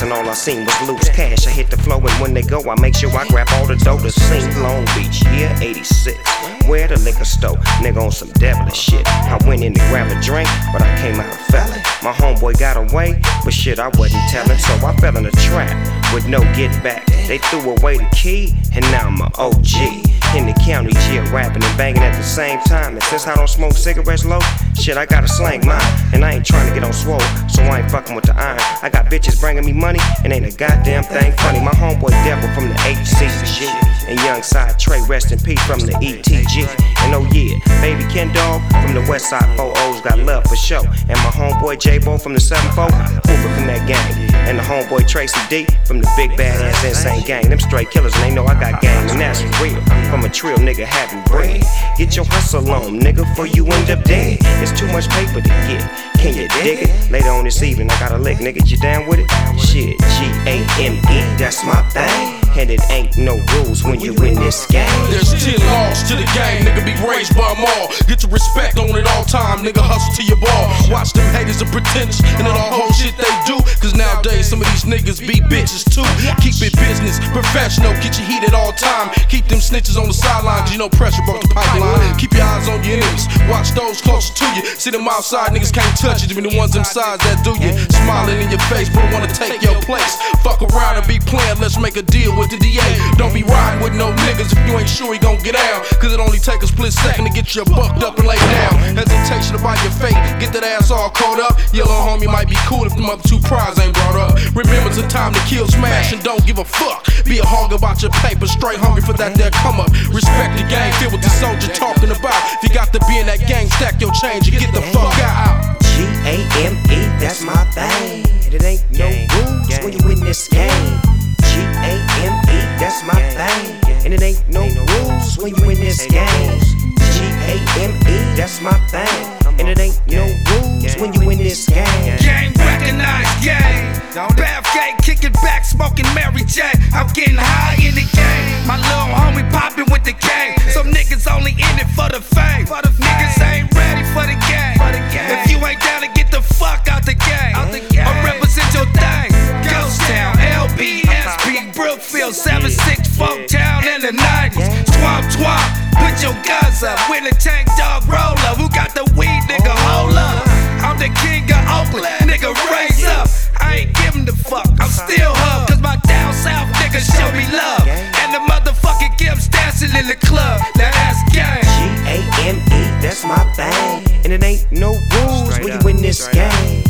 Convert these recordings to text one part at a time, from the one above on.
and all I seen was loose cash. I hit the flow, and when they go, I make sure I grab all the dough to sing. Long Beach, year 86. Where the liquor store, nigga on some devilish shit. I went in to grab a drink, but I came out a felon. My homeboy got away, but shit I wasn't telling. So I fell in a trap with no get back. They threw away the key, and now I'm a OG. In the county jail, rapping and banging at the same time. And since I don't smoke cigarettes low, shit, I gotta slang mine. And I ain't trying to get on swole, so I ain't fucking with the iron. I got bitches bringing me money, and ain't a goddamn thing funny. My homeboy Devil from the HCG, and Young Side Trey, rest in peace from the ETG. And oh yeah, Baby Ken Dog from the West Side 4O's got love for show. And my homeboy J-Bo from the 7-4, Hoover from that gang. And the homeboy Tracy D from the Big Bad Ass Insane Gang. Them straight killers, and they know I got game, and that's real. From a trill nigga having bread. Get your hustle on, nigga, before you end up dead. It's too much paper to get. Can you dig it? Later on this evening, I got a lick, nigga. You down with it? Shit, G-A-M-E, that's my thing. And it ain't no rules when you in this game. There's 10 laws to the game, nigga, be raised by them all. Get your respect on it all time, nigga, hustle to your ball. Watch them haters and pretentious, and it all whole shit they do. Cause nowadays some of these niggas be bitches too. Keep it business, professional, get your heat at all time. Keep them snitches on the sideline, cause you know pressure broke the pipeline. Keep your eyes on your enemies, watch those closest to you. See them outside, niggas can't touch you, even the ones inside that do you. Smiling in your face, but wanna take your place. Fuck around and be playing, let's make a deal with the DA. Don't be riding with no niggas if you ain't sure he gon' get out. Cause it only take a split second to get you bucked up and laid down. Hesitation about your fate, get that ass all caught up. Yellow homie might be cool if the other two prize ain't brought up. Remember it's a time to kill, smash, and don't give a fuck. Be a hog about your paper, straight hungry for that there come up. Respect the game, feel what the soldier talking about. If you got to be in that gang, stack your change and get the fuck out. G-A-M-E, that's my thing. And it ain't no rules when you in this game. G-A-M-E, that's my thing. And it ain't no rules when you in this game. G-A-M-E, that's my thing. And it ain't no rules when you in this game. Gang recognized, gang. Bathgate, kicking back, smoking Mary J. I'm getting high in the game. My little homie popping with the game. Some niggas only in it for the fame. Niggas ain't ready for the game. If you ain't down to get the fuck out the game, or represent your thing. Ghost Town, LB, SB, Brookfield, 7-6, Folktown in the 90s. Swamp, put your guns up. When the tank dog roller, who got the weed, nigga, hold up. I'm the king of Oakland, nigga, raise up. I ain't giving the fuck, I'm still hub. Cause my down south niggas show me love. And the motherfucking Gibbs dancing in the club. Now that's gang. G-A-M-E, that's my thing. And it ain't no rules when you in this game.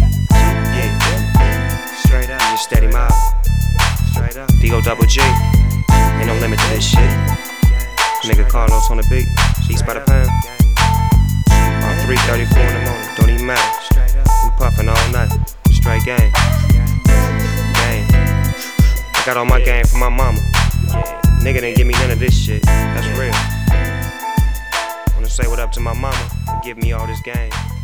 Straight up, just steady mob. Straight up, D-O-double-G. Ain't no limit to this shit. Nigga Carlos on the beat, East by the pound. On 3:34 in the morning, don't even matter. We puffin' all night, straight gang. I got all my game from my mama. Nigga didn't give me none of this shit, that's real. Wanna say what up to my mama, and give me all this game.